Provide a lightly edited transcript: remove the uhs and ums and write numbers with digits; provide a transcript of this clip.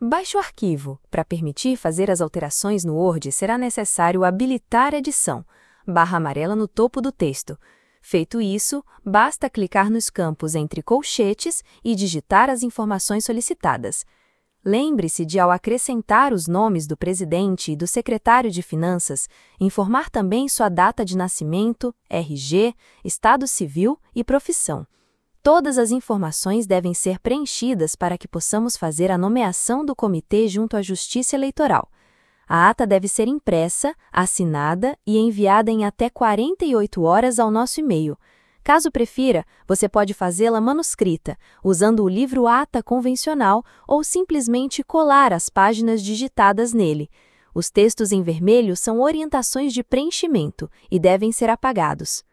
Baixe o arquivo. Para permitir fazer as alterações no Word, será necessário habilitar Edição, barra amarela no topo do texto. Feito isso, basta clicar nos campos entre colchetes e digitar as informações solicitadas. Lembre-se de, ao acrescentar os nomes do presidente e do secretário de Finanças, informar também sua data de nascimento, RG, estado civil e profissão. Todas as informações devem ser preenchidas para que possamos fazer a nomeação do comitê junto à Justiça Eleitoral. A ata deve ser impressa, assinada e enviada em até 48 horas ao nosso e-mail. Caso prefira, você pode fazê-la manuscrita, usando o livro ata convencional ou simplesmente colar as páginas digitadas nele. Os textos em vermelho são orientações de preenchimento e devem ser apagados.